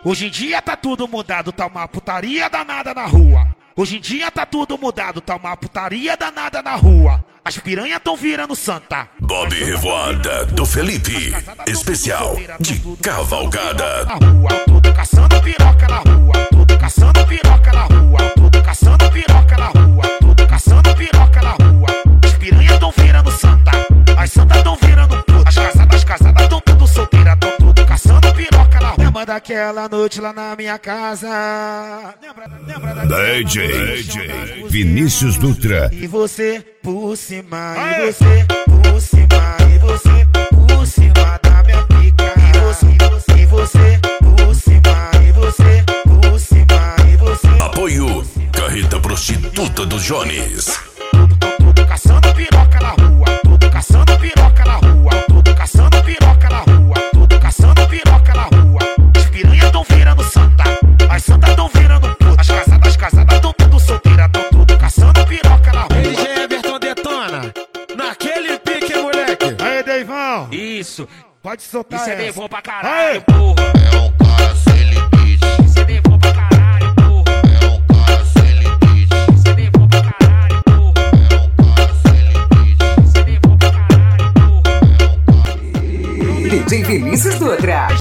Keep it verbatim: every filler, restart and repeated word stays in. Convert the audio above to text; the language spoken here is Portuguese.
Hoje em dia tá tudo mudado, tá uma putaria danada na rua. Hoje em dia tá tudo mudado, tá uma putaria danada na rua. As piranhas tão virando santa. Bob Revoada do Felipe, especial de cavalgada. Na rua, tudo caçando piroca na rua, tudo caçando piroca na rua, tudo caçando piroca na rua, tudo caçando piroca na rua. As piranhas tão virando santa, as santas tão virando puta. As casadas, as casadas tão tudo solteiras, tão tudo caçando piroca na rua. Lembra daquela noite lá na minha casa? Lembra, lembra daquela D J, D J Vinícius Dutra. E você por cima, e você por cima, e você por cima da minha pica. E você, e você por cima, e você por cima, e você. Apoio Carreta Prostituta do Jones. Tudo, tudo, tudo caçando piroca na rua, tudo caçando piroca na rua, tudo caçando piroca na rua, tudo caçando piroca na rua. As piranhas tão virando santa, as santas tão virando puta. As casadas, as casadas tão tudo solteiras, tão tudo caçando piroca na rua. D J Everton detona, naquele pique, moleque. Aí, Deivão, Isso, pode soltar isso é essa. bem bom pra Aí. caralho, porra. É um cara sem limite. Isso é bem bom pra caralho, porra. É um cara sem limite. Isso é bem bom pra caralho, porra. É um cara sem limite. Isso é bem bom pra caralho, porra. D J Vinícius Dutra.